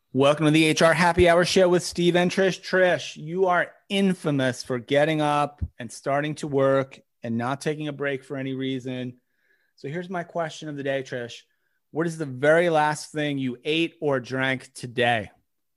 Welcome to the HR Happy Hour Show with Steve and Trish. Trish, you are infamous for getting up and starting to work and not taking a break for any reason. So here's my question of the day, Trish. What is the very last thing you ate or drank today?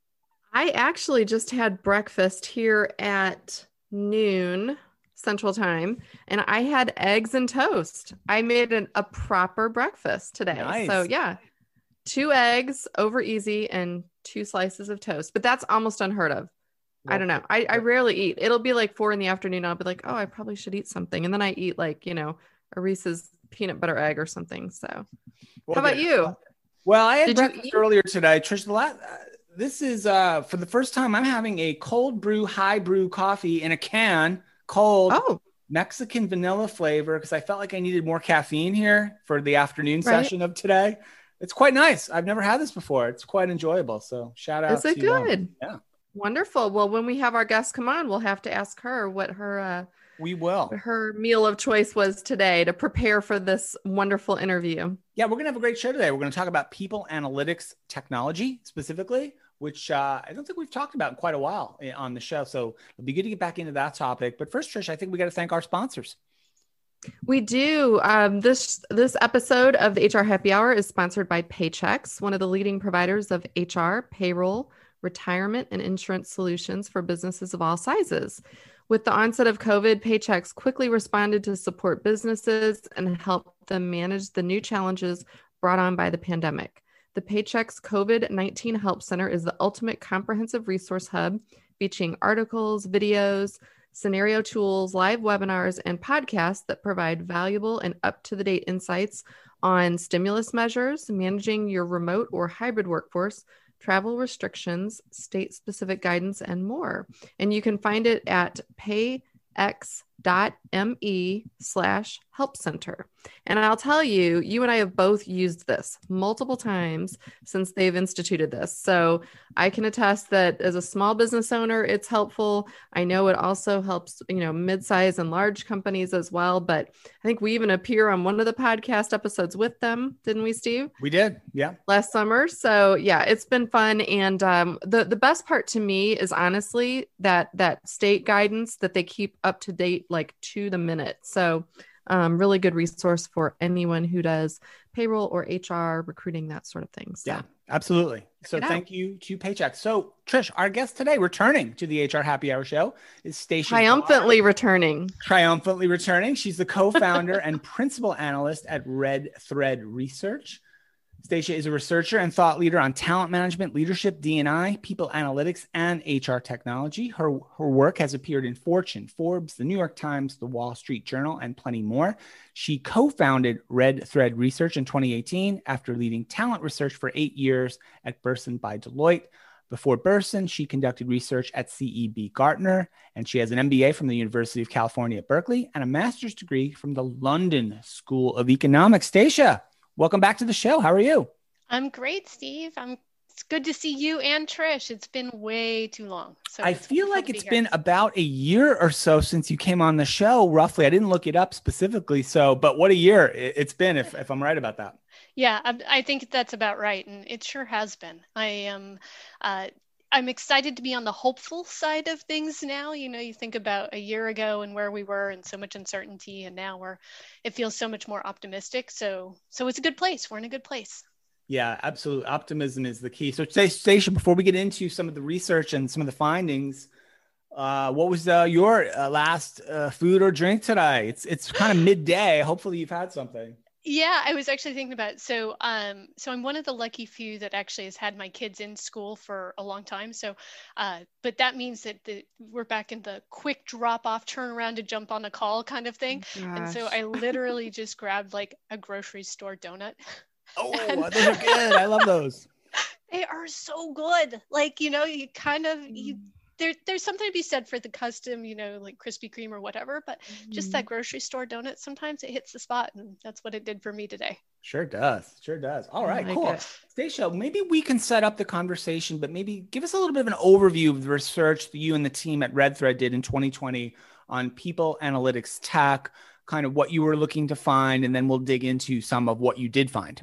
I actually just had breakfast here at noon Central Time, and I had eggs and toast. I made a proper breakfast today. Nice. So yeah, 2 eggs over easy and 2 slices of toast, but that's almost unheard of. Well, I don't know. I rarely eat. It'll be like 4 p.m. I'll be like, oh, I probably should eat something. And then I eat like, a Reese's peanut butter egg or something. So how about you? Well, I had breakfast earlier today. Trish, this is for the first time I'm having a cold brew, high brew coffee in a can, cold Mexican vanilla flavor, because I felt like I needed more caffeine here for the afternoon session of today. It's quite nice. I've never had this before. It's quite enjoyable. So shout out. Is it good? Yeah. Wonderful. Well, when we have our guests come on, we'll have to ask her what her meal of choice was today to prepare for this wonderful interview. Yeah, we're going to have a great show today. We're going to talk about people analytics technology specifically, which I don't think we've talked about in quite a while on the show. So it'll be good to get back into that topic. But first, Trish, I think we got to thank our sponsors. We do. This episode of the HR Happy Hour is sponsored by Paychex, one of the leading providers of HR, payroll, retirement, and insurance solutions for businesses of all sizes. With the onset of COVID, Paychex quickly responded to support businesses and help them manage the new challenges brought on by the pandemic. The Paychex COVID-19 Help Center is the ultimate comprehensive resource hub featuring articles, videos, scenario tools, live webinars, and podcasts that provide valuable and up-to-the-date insights on stimulus measures, managing your remote or hybrid workforce, travel restrictions, state-specific guidance, and more. And you can find it at payx.me/help center. And I'll tell you, you and I have both used this multiple times since they've instituted this. So I can attest that as a small business owner, it's helpful. I know it also helps, mid-size and large companies as well. But I think we even appear on one of the podcast episodes with them, didn't we, Steve? We did, yeah. Last summer. So yeah, it's been fun. And the best part to me is honestly that state guidance that they keep up to date, like to the minute. So really good resource for anyone who does payroll or HR, recruiting, that sort of thing. So, yeah, absolutely. So thank you to Paychex. So Trish, our guest today returning to the HR Happy Hour Show is Stacia. Triumphantly returning. She's the co-founder and principal analyst at Red Thread Research. Stacia is a researcher and thought leader on talent management, leadership, D&I, people analytics, and HR technology. Her work has appeared in Fortune, Forbes, the New York Times, the Wall Street Journal, and plenty more. She co-founded Red Thread Research in 2018 after leading talent research for 8 years at Burson by Deloitte. Before Burson, she conducted research at CEB Gartner, and she has an MBA from the University of California at Berkeley and a master's degree from the London School of Economics. Stacia, welcome back to the show. How are you? I'm great, Steve. It's good to see you and Trish. It's been way too long. So I feel like it's been about a year or so since you came on the show, roughly. I didn't look it up specifically. But what a year it's been, if I'm right about that. Yeah, I think that's about right. And it sure has been. I'm excited to be on the hopeful side of things now. You think about a year ago and where we were and so much uncertainty, and now it feels so much more optimistic. So it's a good place. We're in a good place. Yeah, absolutely. Optimism is the key. So Stacia, before we get into some of the research and some of the findings, what was your last food or drink today? It's kind of midday. Hopefully you've had something. Yeah, I was actually thinking about it. So I'm one of the lucky few that actually has had my kids in school for a long time. So, but that means that we're back in the quick drop off, turn around to jump on a call kind of thing. Gosh. And so I literally just grabbed like a grocery store donut. Oh, those are good. I love those. They are so good. Like, you kind of, there's something to be said for the custom, like Krispy Kreme or whatever, but just that grocery store donut, sometimes it hits the spot, and that's what it did for me today. Sure does. All right, cool. Stacia, maybe we can set up the conversation, but maybe give us a little bit of an overview of the research that you and the team at Red Thread did in 2020 on people analytics tech, kind of what you were looking to find, and then we'll dig into some of what you did find.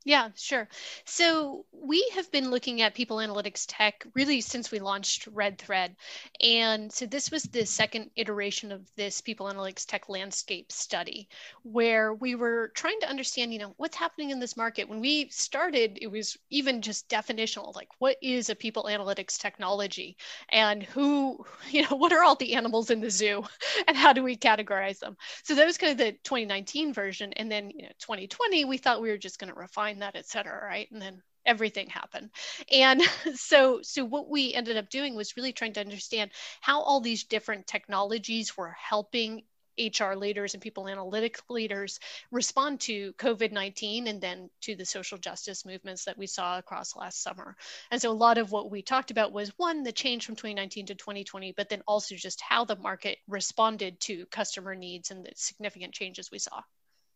Yeah, sure. So we have been looking at people analytics tech really since we launched Red Thread. And so this was the second iteration of this people analytics tech landscape study, where we were trying to understand, what's happening in this market. When we started, it was even just definitional, like what is a people analytics technology and what are all the animals in the zoo and how do we categorize them? So that was kind of the 2019 version. And then, 2020, we thought we were just going to refine that, et cetera, right? And then everything happened. And so what we ended up doing was really trying to understand how all these different technologies were helping HR leaders and people analytics leaders respond to COVID-19 and then to the social justice movements that we saw across last summer. And so a lot of what we talked about was one, the change from 2019 to 2020, but then also just how the market responded to customer needs and the significant changes we saw.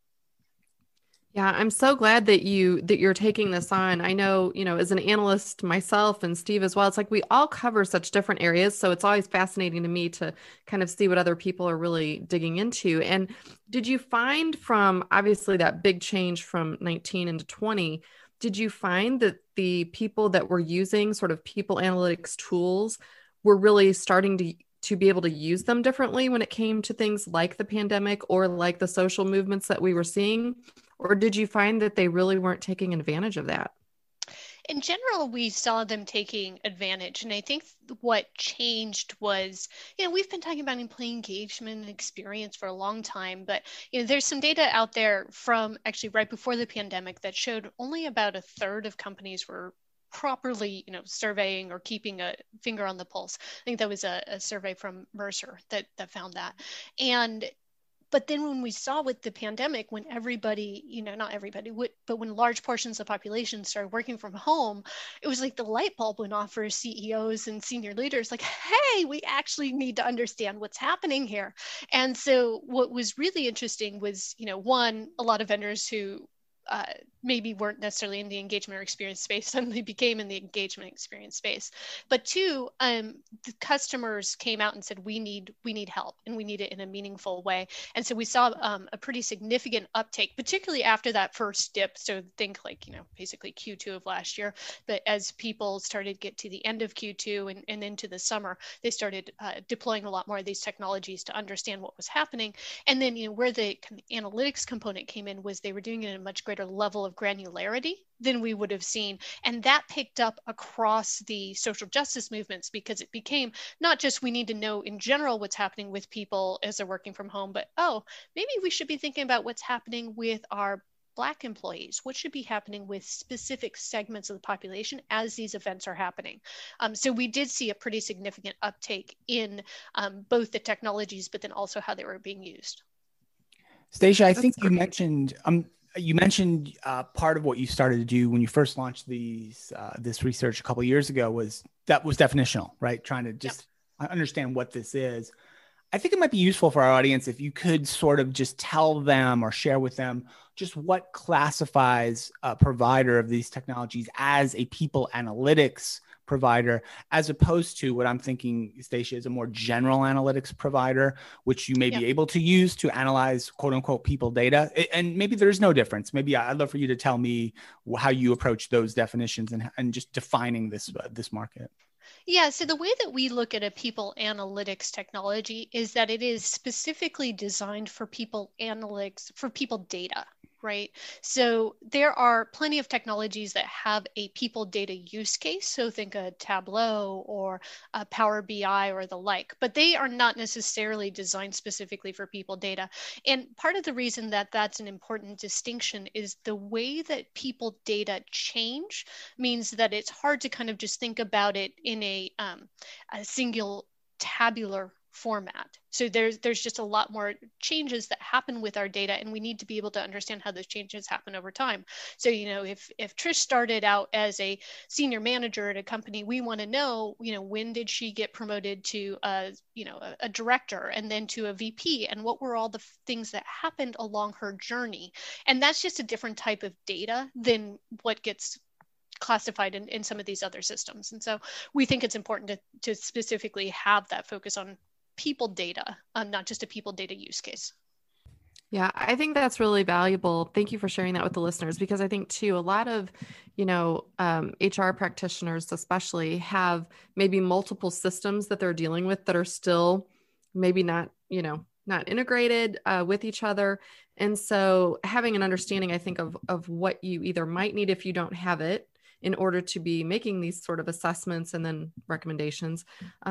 Yeah, I'm so glad that you're taking this on. I know, as an analyst myself and Steve as well, it's like we all cover such different areas. So it's always fascinating to me to kind of see what other people are really digging into. And did you find from obviously that big change from 19 into 20, did you find that the people that were using sort of people analytics tools were really starting to be able to use them differently when it came to things like the pandemic or like the social movements that we were seeing? Or did you find that they really weren't taking advantage of that? In general, we saw them taking advantage. And I think what changed was, we've been talking about employee engagement and experience for a long time, but, there's some data out there from actually right before the pandemic that showed only about a third of companies were properly, surveying or keeping a finger on the pulse. I think that was a survey from Mercer that found that. But then when we saw with the pandemic, when everybody, not everybody, but when large portions of the population started working from home, it was like the light bulb went off for CEOs and senior leaders, like, hey, we actually need to understand what's happening here. And so what was really interesting was, one, a lot of vendors who maybe weren't necessarily in the engagement or experience space suddenly became in the engagement experience space. But two, the customers came out and said, we need help and we need it in a meaningful way. And so we saw a pretty significant uptake, particularly after that first dip. So think like, basically Q2 of last year. But as people started to get to the end of Q2 and into the summer, they started deploying a lot more of these technologies to understand what was happening. And then, where the analytics component came in was they were doing it at a much greater level of granularity than we would have seen. And that picked up across the social justice movements because it became not just we need to know in general what's happening with people as they're working from home, but maybe we should be thinking about what's happening with our Black employees, what should be happening with specific segments of the population as these events are happening. So we did see a pretty significant uptake in both the technologies, but then also how they were being used. Stacia, I think you mentioned part of what you started to do when you first launched this research a couple of years ago was definitional, right? Trying to just understand what this is. I think it might be useful for our audience if you could sort of just tell them or share with them just what classifies a provider of these technologies as a people analytics provider, as opposed to what I'm thinking, Stacia, is a more general analytics provider, which you may be able to use to analyze quote unquote people data. And maybe there's no difference. Maybe I'd love for you to tell me how you approach those definitions and just defining this market. Yeah, so the way that we look at a people analytics technology is that it is specifically designed for people analytics, for people data, right? So there are plenty of technologies that have a people data use case. So think a Tableau or a Power BI or the like, but they are not necessarily designed specifically for people data. And part of the reason that that's an important distinction is the way that people data change means that it's hard to kind of just think about it in a single tabular format. So there's just a lot more changes that happen with our data, and we need to be able to understand how those changes happen over time. So, if Trish started out as a senior manager at a company, we want to know, when did she get promoted to a director and then to a VP, and what were all the things that happened along her journey? And that's just a different type of data than what gets classified in some of these other systems. And so we think it's important to specifically have that focus on people data, not just a people data use case. Yeah, I think that's really valuable. Thank you for sharing that with the listeners, because I think too, a lot of, HR practitioners especially have maybe multiple systems that they're dealing with that are still maybe not, not integrated with each other. And so having an understanding, I think, of what you either might need if you don't have it in order to be making these sort of assessments and then recommendations.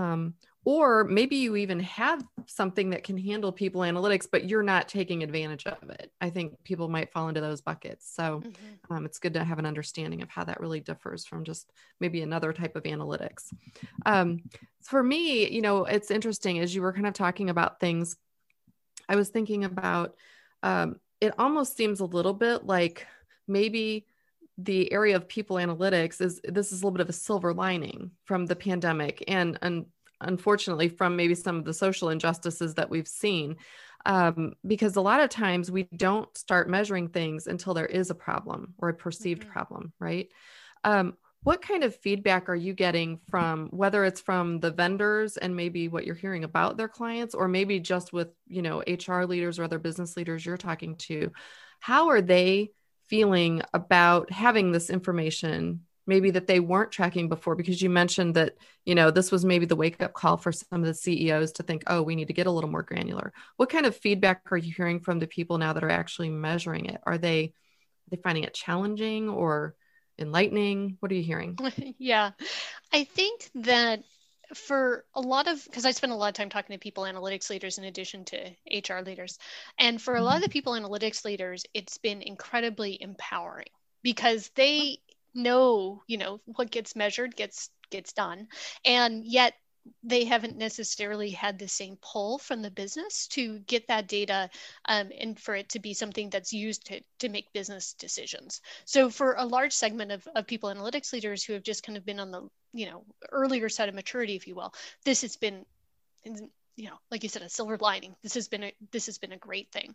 Or maybe you even have something that can handle people analytics, but you're not taking advantage of it. I think people might fall into those buckets. So it's good to have an understanding of how that really differs from just maybe another type of analytics. For me, it's interesting as you were kind of talking about things, I was thinking about, it almost seems a little bit like maybe the area of people analytics this is a little bit of a silver lining from the pandemic and unfortunately from maybe some of the social injustices that we've seen, because a lot of times we don't start measuring things until there is a problem or a perceived problem, right? What kind of feedback are you getting from, whether it's from the vendors and maybe what you're hearing about their clients, or maybe just with, HR leaders or other business leaders you're talking to? How are they feeling about having this information maybe that they weren't tracking before? Because you mentioned that, this was maybe the wake up call for some of the CEOs to think, oh, we need to get a little more granular. What kind of feedback are you hearing from the people now that are actually measuring it? Are they finding it challenging or enlightening? What are you hearing? Yeah, I think that for a lot of, because I spend a lot of time talking to people analytics leaders in addition to HR leaders. And for a lot of the people analytics leaders, it's been incredibly empowering because they know, what gets measured gets done. And yet they haven't necessarily had the same pull from the business to get that data, and for it to be something that's used to make business decisions. So for a large segment of people analytics leaders who have just kind of been on the earlier side of maturity, if you will, this has been, like you said, a silver lining. This has been a great thing.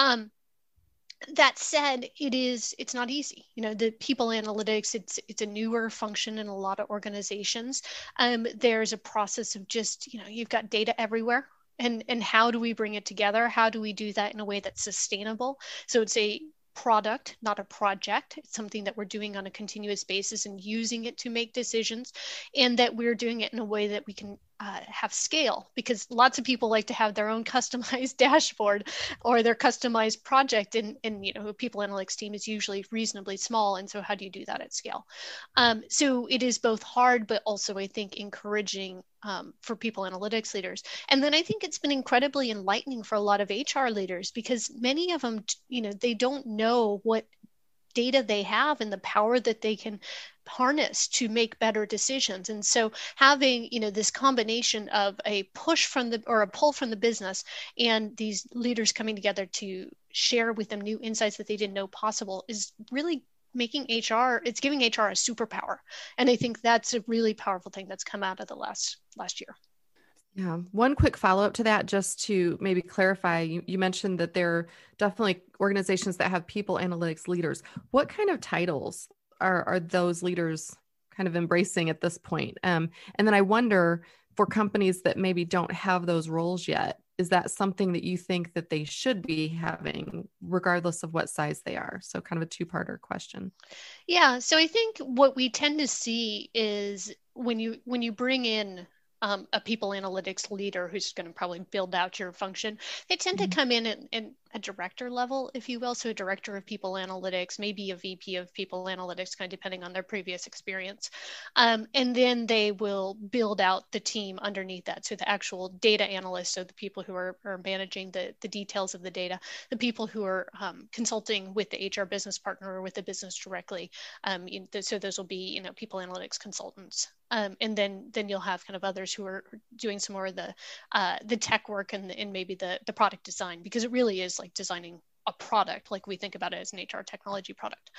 That said, it's not easy. The people analytics, it's a newer function in a lot of organizations. There's a process of just, you've got data everywhere. And how do we bring it together? How do we do that in a way that's sustainable? So it's a product, not a project. It's something that we're doing on a continuous basis and using it to make decisions, and that we're doing it in a way that we can have scale, because lots of people like to have their own customized dashboard or their customized project, and a people analytics team is usually reasonably small, and so how do you do that at scale? So it is both hard but also, I think, encouraging for people analytics leaders. And then I think it's been incredibly enlightening for a lot of HR leaders, because many of them, they don't know what data they have and the power that they can harness to make better decisions. And so having, this combination of a push from or a pull from the business and these leaders coming together to share with them new insights that they didn't know possible is really making HR, it's giving HR a superpower. And I think that's a really powerful thing that's come out of the last year. Yeah. One quick follow-up to that, just to maybe clarify, you mentioned that there are definitely organizations that have people analytics leaders. What kind of titles are those leaders kind of embracing at this point? And then I wonder, for companies that maybe don't have those roles yet, is that something that you think that they should be having regardless of what size they are? So kind of a two-parter question. Yeah. So I think what we tend to see is when you bring in a people analytics leader who's going to probably build out your function, they tend to come in at a director level, if you will. So a director of people analytics, maybe a VP of people analytics, kind of depending on their previous experience. And then they will build out the team underneath that. So the actual data analysts, so the people who are managing the details of the data, the people who are consulting with the HR business partner or with the business directly. So those will be, people analytics consultants. And then you'll have kind of others who are doing some more of the tech work and maybe the product design, because it really is like designing a product, like we think about it as an HR technology product.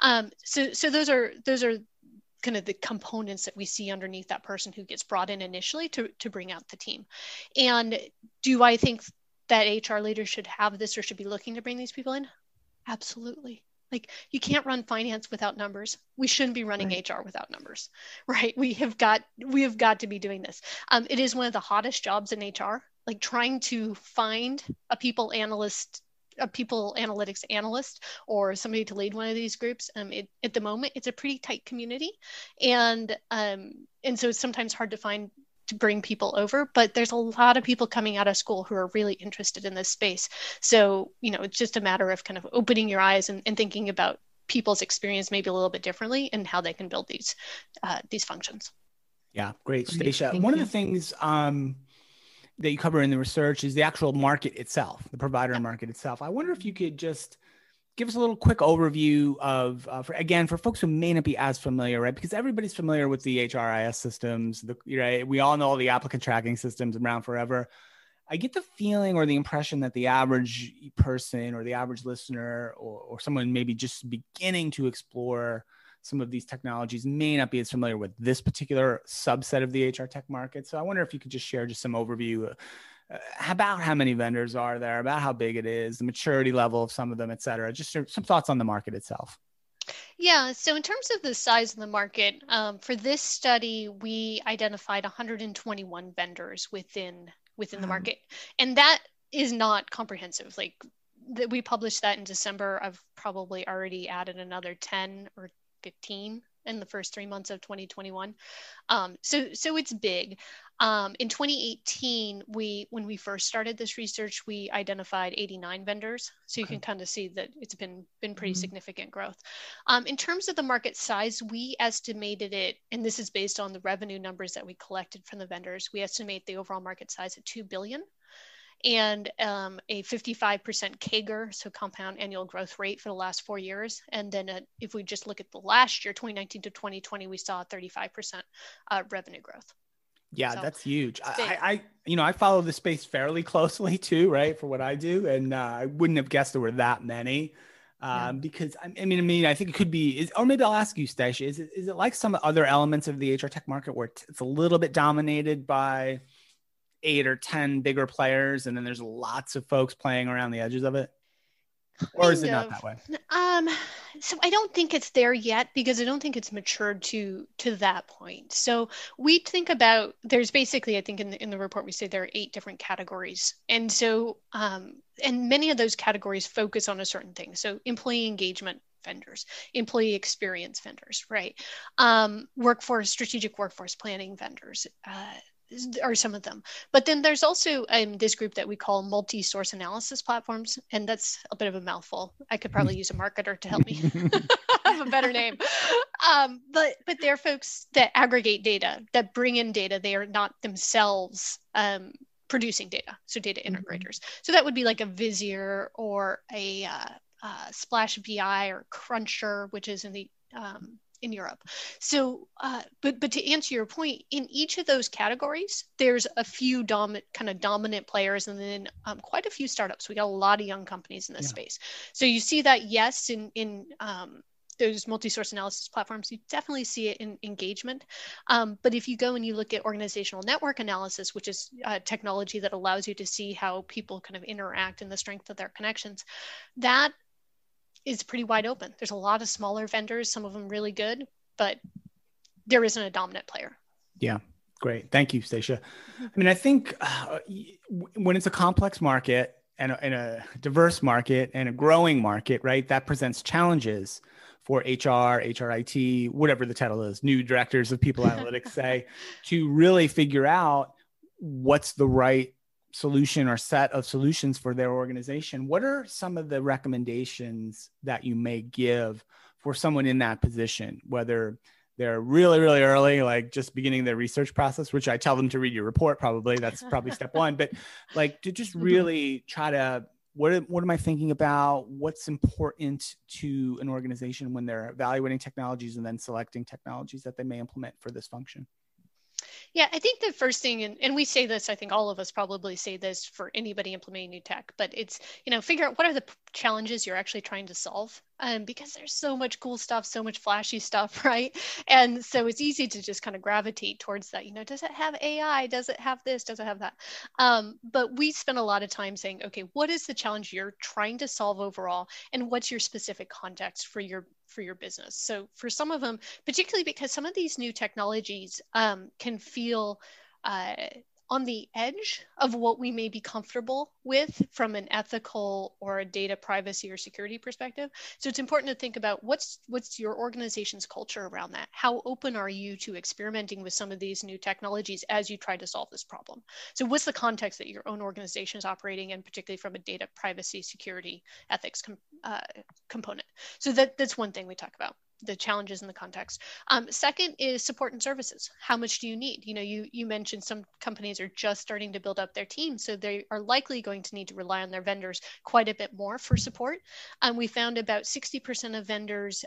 So those are kind of the components that we see underneath that person who gets brought in initially to bring out the team. And do I think that HR leaders should have this or should be looking to bring these people in? Absolutely. Like, you can't run finance without numbers. We shouldn't be running HR without numbers, right? We have got to be doing this. It is one of the hottest jobs in HR. Like, trying to find a people analyst a people analytics analyst or somebody to lead one of these groups. At the moment, it's a pretty tight community, and so it's sometimes hard to find to bring people over, but there's a lot of people coming out of school who are really interested in this space. So, it's just a matter of kind of opening your eyes and thinking about people's experience maybe a little bit differently and how they can build these functions. Yeah, great, Stacia. One of the things that you cover in the research is the actual market itself, the provider market itself. I wonder if you could just give us a little quick overview of, for folks who may not be as familiar, right? Because everybody's familiar with the HRIS systems. We all know all the applicant tracking systems around forever. I get the feeling or the impression that the average person or the average listener or someone maybe just beginning to explore some of these technologies may not be as familiar with this particular subset of the HR tech market. So I wonder if you could just share just some overview about how many vendors are there, about how big it is, the maturity level of some of them, et cetera. Just some thoughts on the market itself. Yeah, so in terms of the size of the market, for this study, we identified 121 vendors within the market. And that is not comprehensive. Like we published that in December. I've probably already added another 10 or 15 in the first 3 months of 2021. So it's big. In 2018, when we first started this research, we identified 89 vendors. So you can kind of see that it's been pretty significant growth. In terms of the market size, we estimated it, and this is based on the revenue numbers that we collected from the vendors. We estimate the overall market size at $2 billion. And a 55% CAGR, so compound annual growth rate for the last 4 years. And then if we just look at the last year, 2019 to 2020, we saw a 35% revenue growth. Yeah, so that's huge. I follow the space fairly closely too, right, for what I do. And I wouldn't have guessed there were that many because I think it could be, or maybe I'll ask you, Stacia, is it like some other elements of the HR tech market where it's a little bit dominated by 8 or 10 bigger players, and then there's lots of folks playing around the edges of it? Or is it not that way? So I don't think it's there yet because I don't think it's matured to that point. So we think about, there's basically, I think in the report, we say there are 8 different categories. And so, and many of those categories focus on a certain thing. So engagement vendors, employee experience vendors, right? Strategic workforce planning vendors, are some of them. But then there's also this group that we call multi-source analysis platforms, and that's a bit of a mouthful. I could probably use a marketer to help me have a better name. But they're folks that aggregate data, that bring in data. They are not themselves producing data, so data integrators. So that would be like a Visier or a Splash BI or Cruncher, which is in Europe. So, but to answer your point, in each of those categories, there's a few dominant players, and then quite a few startups. We got a lot of young companies in this space. So you see that, yes, in those multi-source analysis platforms, you definitely see it in engagement. But if you go and you look at organizational network analysis, which is technology that allows you to see how people kind of interact and the strength of their connections, that is pretty wide open. There's a lot of smaller vendors, some of them really good, but there isn't a dominant player. Yeah, great. Thank you, Stacia. I mean, I think when it's a complex market and a diverse market and a growing market, right, that presents challenges for HR, HRIT, whatever the title is, new directors of people analytics say, to really figure out what's the right solution or set of solutions for their organization. What are some of the recommendations that you may give for someone in that position, whether they're really, really early, like just beginning their research process, which I tell them to read your report, probably that's probably step one, but like to just really try to, what am I thinking about? What's important to an organization when they're evaluating technologies and then selecting technologies that they may implement for this function? Yeah, I think the first thing, and we say this, I think all of us probably say this for anybody implementing new tech, but it's, figure out what are the challenges you're actually trying to solve. Because there's so much cool stuff, so much flashy stuff, right? And so it's easy to just kind of gravitate towards that. Does it have AI? Does it have this? Does it have that? But we spend a lot of time saying, okay, what is the challenge you're trying to solve overall? And what's your specific context for your business? So for some of them, particularly because some of these new technologies can feel on the edge of what we may be comfortable with from an ethical or a data privacy or security perspective. So it's important to think about what's your organization's culture around that. How open are you to experimenting with some of these new technologies as you try to solve this problem? So what's the context that your own organization is operating in, particularly from a data privacy, security, ethics component? So that's one thing we talk about, the challenges in the context. Second is support and services. How much do you need? You mentioned some companies are just starting to build up their team, so they are likely going to need to rely on their vendors quite a bit more for support. We found about 60% of vendors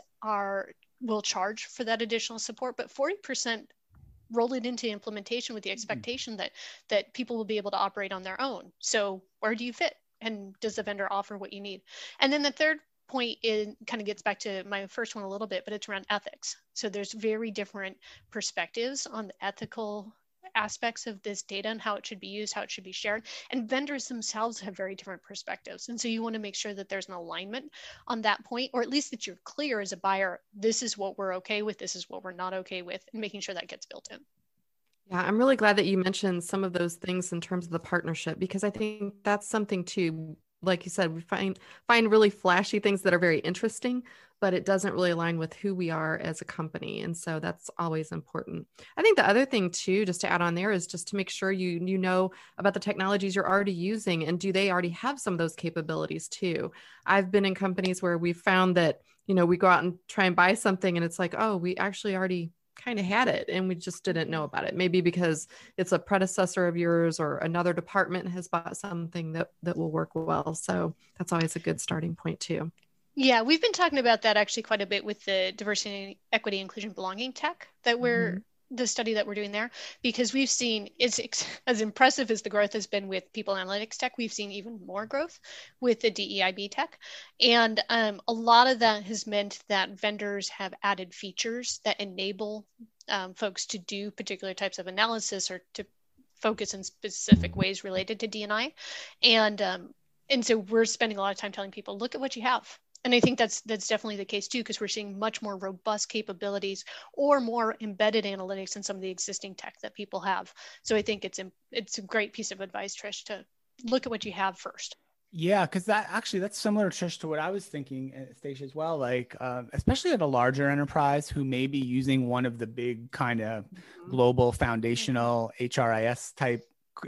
will charge for that additional support, but 40% roll it into implementation with the expectation that people will be able to operate on their own. So where do you fit? And does the vendor offer what you need? And then the third point kind of gets back to my first one a little bit, but it's around ethics. So there's very different perspectives on the ethical aspects of this data and how it should be used, how it should be shared. And vendors themselves have very different perspectives. And so you want to make sure that there's an alignment on that point, or at least that you're clear as a buyer, this is what we're okay with, this is what we're not okay with, and making sure that gets built in. Yeah, I'm really glad that you mentioned some of those things in terms of the partnership, because I think that's something too. Like you said, we find really flashy things that are very interesting, but it doesn't really align with who we are as a company. And so that's always important. I think the other thing too, just to add on there, is just to make sure you know about the technologies you're already using, and do they already have some of those capabilities too. I've been in companies where we found that, we go out and try and buy something and it's like, oh, we actually already kind of had it and we just didn't know about it. Maybe because it's a predecessor of yours or another department has bought something that will work well. So that's always a good starting point too. Yeah, we've been talking about that actually quite a bit with the diversity, equity, inclusion, belonging tech that the study that we're doing there, because we've seen it's as impressive as the growth has been with people analytics tech, we've seen even more growth with the DEIB tech. And a lot of that has meant that vendors have added features that enable folks to do particular types of analysis or to focus in specific ways related to D&I. And so we're spending a lot of time telling people, look at what you have. And I think that's definitely the case too, because we're seeing much more robust capabilities or more embedded analytics in some of the existing tech that people have. So I think it's a great piece of advice, Trish, to look at what you have first. Yeah, because that's similar, Trish, to what I was thinking, Stacia, as well. Like, especially at a larger enterprise who may be using one of the big kind of global foundational HRIS type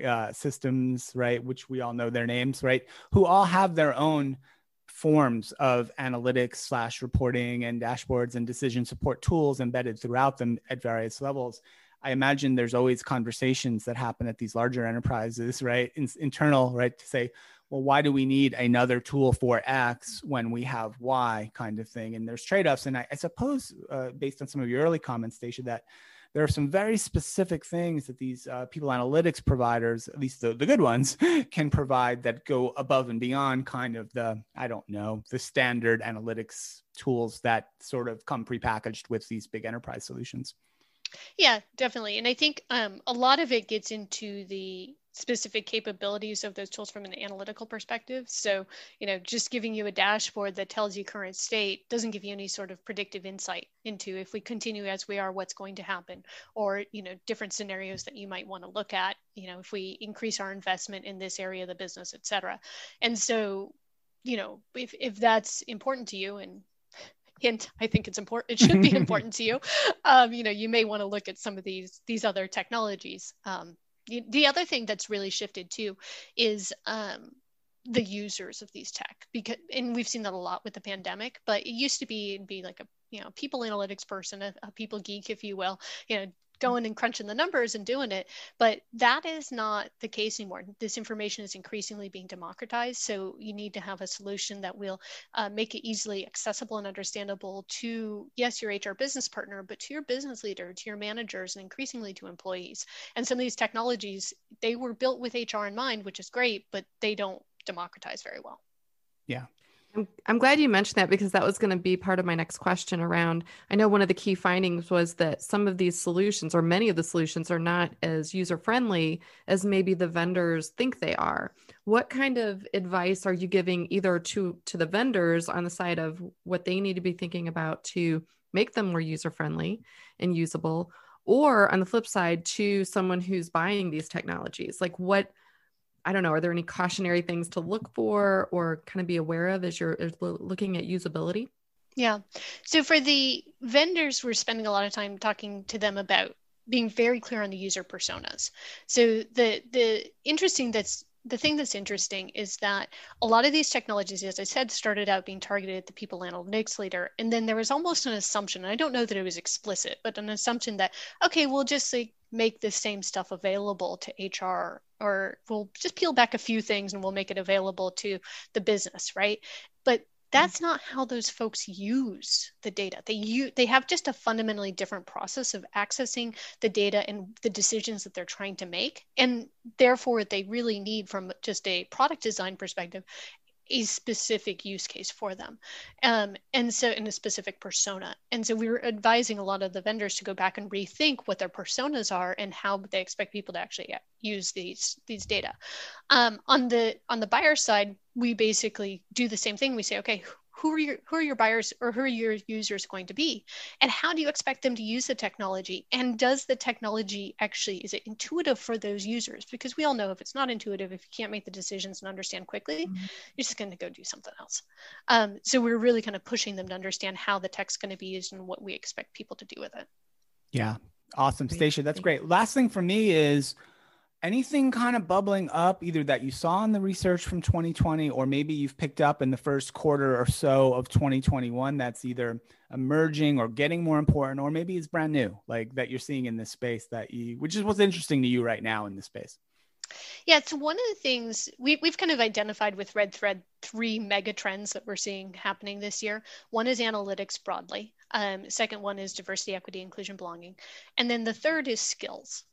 systems, right? Which we all know their names, right? Who all have their own forms of analytics / reporting and dashboards and decision support tools embedded throughout them at various levels. I imagine there's always conversations that happen at these larger enterprises, right? Internal, right? To say, well, why do we need another tool for X when we have Y kind of thing? And there's trade-offs. And I suppose based on some of your early comments, Stacia, that there are some very specific things that these people analytics providers, at least the good ones, can provide that go above and beyond kind of the standard analytics tools that sort of come prepackaged with these big enterprise solutions. Yeah, definitely. And I think a lot of it gets into the specific capabilities of those tools from an analytical perspective. So, just giving you a dashboard that tells you current state doesn't give you any sort of predictive insight into, if we continue as we are, what's going to happen, or, different scenarios that you might want to look at, if we increase our investment in this area of the business, et cetera. And so, if that's important to you, and hint, I think it's important, it should be important to you, you may want to look at some of these other technologies. The other thing that's really shifted too is the users of these tech, and we've seen that a lot with the pandemic, but it used to be like a people analytics person, a people geek, if you will, going and crunching the numbers and doing it. But that is not the case anymore. This information is increasingly being democratized. So you need to have a solution that will make it easily accessible and understandable to, yes, your HR business partner, but to your business leader, to your managers, and increasingly to employees. And some of these technologies, they were built with HR in mind, which is great, but they don't democratize very well. Yeah. I'm glad you mentioned that, because that was going to be part of my next question around, I know one of the key findings was that some of these solutions, or many of the solutions, are not as user-friendly as maybe the vendors think they are. What kind of advice are you giving either to the vendors on the side of what they need to be thinking about to make them more user-friendly and usable, or on the flip side, to someone who's buying these technologies? Like I don't know, are there any cautionary things to look for or kind of be aware of as you're looking at usability? Yeah. So for the vendors, we're spending a lot of time talking to them about being very clear on the user personas. So the thing that's interesting is that a lot of these technologies, as I said, started out being targeted at the people analytics leader. And then there was almost an assumption, and I don't know that it was explicit, but an assumption that, okay, we'll just like make this same stuff available to HR, or we'll just peel back a few things and we'll make it available to the business, right? But that's not how those folks use the data. They have just a fundamentally different process of accessing the data and the decisions that they're trying to make. And therefore, they really need, from just a product design perspective, a specific use case for them. And so in a specific persona. And so we were advising a lot of the vendors to go back and rethink what their personas are and how they expect people to actually use these data. On the buyer side, we basically do the same thing. We say, okay, who are your buyers, or who are your users going to be, and how do you expect them to use the technology, and does the technology actually, is it intuitive for those users? Because we all know if it's not intuitive, if you can't make the decisions and understand quickly, you're just going to go do something else. So we're really kind of pushing them to understand how the tech's going to be used and what we expect people to do with it. Yeah. Awesome. Stacia, that's great. Last thing for me is, anything kind of bubbling up, either that you saw in the research from 2020, or maybe you've picked up in the first quarter or so of 2021, that's either emerging or getting more important, or maybe it's brand new, like that you're seeing in this space which is what's interesting to you right now in this space? Yeah, it's one of the things we've kind of identified with Red Thread 3 mega trends that we're seeing happening this year. One is analytics broadly. Second one is diversity, equity, inclusion, belonging. And then the third is skills.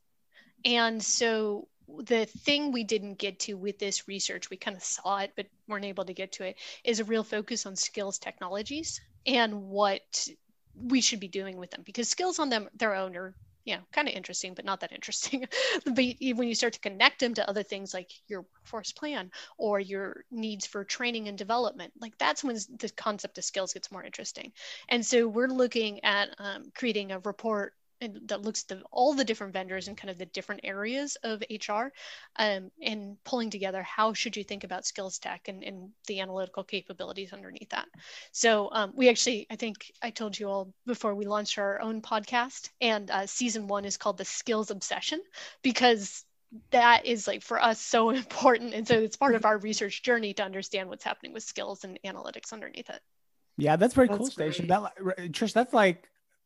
And so the thing we didn't get to with this research, we kind of saw it, but weren't able to get to it, is a real focus on skills technologies and what we should be doing with them. Because skills on their own are, kind of interesting, but not that interesting. But when you start to connect them to other things like your workforce plan or your needs for training and development, like that's when the concept of skills gets more interesting. And so we're looking at creating a report that looks at all the different vendors and kind of the different areas of HR, and pulling together how should you think about skills tech and the analytical capabilities underneath that. So we actually, I think I told you all before we launched our own podcast, and season 1 is called The Skills Obsession, because that is like for us so important. And so it's part of our research journey to understand what's happening with skills and analytics underneath it. Yeah, that's very cool, Stacia. Trish, that's like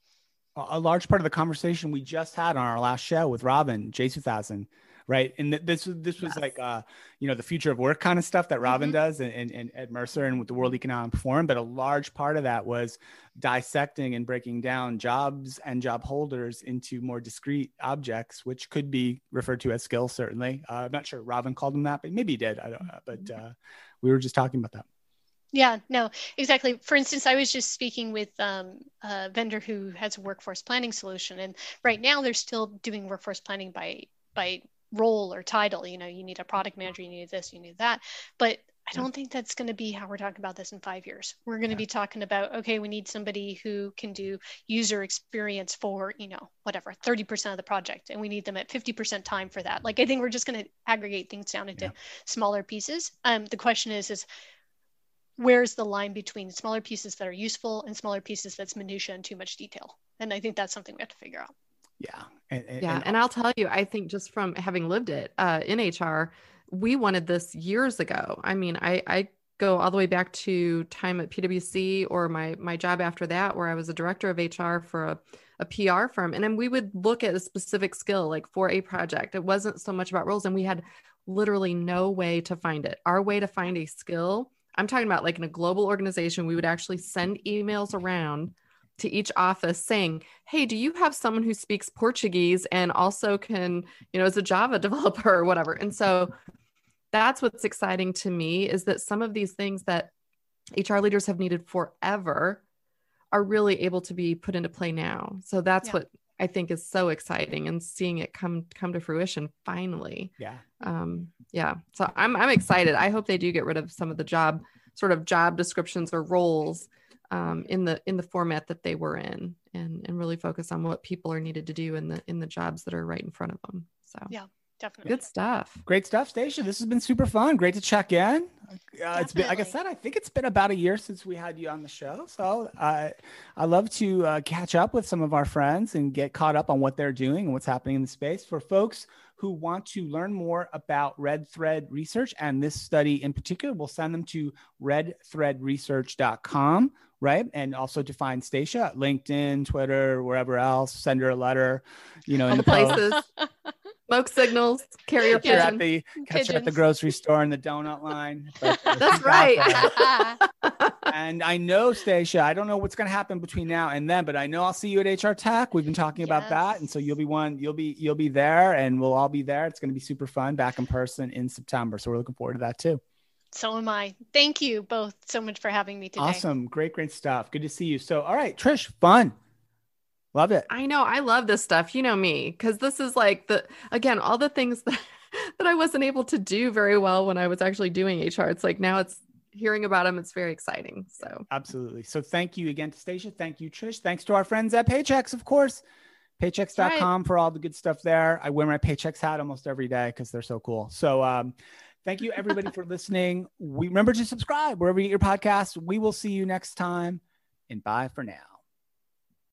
a large part of the conversation we just had on our last show with Robin, J2000, right? And this was like, the future of work kind of stuff that Robin does and Ed Mercer and with the World Economic Forum. But a large part of that was dissecting and breaking down jobs and job holders into more discrete objects, which could be referred to as skills, certainly. I'm not sure Robin called them that, but maybe he did. I don't know. But we were just talking about that. Yeah, no, exactly. For instance, I was just speaking with a vendor who has a workforce planning solution, and right now they're still doing workforce planning by role or title. You need a product manager, you need this, you need that. But I don't think that's going to be how we're talking about this in 5 years. We're going to be talking about, okay, we need somebody who can do user experience for, 30% of the project, and we need them at 50% time for that. Like, I think we're just going to aggregate things down into smaller pieces. The question is where's the line between smaller pieces that are useful and smaller pieces that's minutia and too much detail? And I think that's something we have to figure out. Yeah. And I'll tell you, I think just from having lived it in HR, we wanted this years ago. I mean, I go all the way back to time at PwC or my job after that, where I was a director of HR for a PR firm. And then we would look at a specific skill, like for a project. It wasn't so much about roles, and we had literally no way to find it. Our way to find a skill, I'm talking about like in a global organization, we would actually send emails around to each office saying, hey, do you have someone who speaks Portuguese and also can, is a Java developer or whatever? And so that's what's exciting to me, is that some of these things that HR leaders have needed forever are really able to be put into play now. So that's what I think is so exciting, and seeing it come to fruition finally. So I'm excited. I hope they do get rid of some of the job descriptions or roles in the format that they were in, and really focus on what people are needed to do in the jobs that are right in front of them. So yeah, definitely. good stuff. Great stuff, Stacia. This has been super fun. Great to check in. It's been, like I said, I think it's been about a year since we had you on the show. So I love to catch up with some of our friends and get caught up on what they're doing and what's happening in the space. For folks who want to learn more about Red Thread Research and this study in particular, we'll send them to redthreadresearch.com, right? And also to find Stacia, LinkedIn, Twitter, wherever else, send her a letter, all the places. Smoke signals, carrier pigeon. Catch her at the grocery store in the donut line. That's right. And I know, Stacia, I don't know what's going to happen between now and then, but I know I'll see you at HR Tech. We've been talking about that. And so you'll be there, and we'll all be there. It's going to be super fun back in person in September. So we're looking forward to that too. So am I. Thank you both so much for having me today. Awesome. Great stuff. Good to see you. So, all right, Trish, fun. Love it. I know. I love this stuff. You know me, because this is like all the things that I wasn't able to do very well when I was actually doing HR. It's like now it's hearing about them. It's very exciting. So absolutely. So thank you again to Stacia. Thank you, Trish. Thanks to our friends at Paychex, of course. Paychex.com for all the good stuff there. I wear my Paychex hat almost every day because they're so cool. So thank you everybody for listening. Remember to subscribe wherever you get your podcasts. We will see you next time, and bye for now.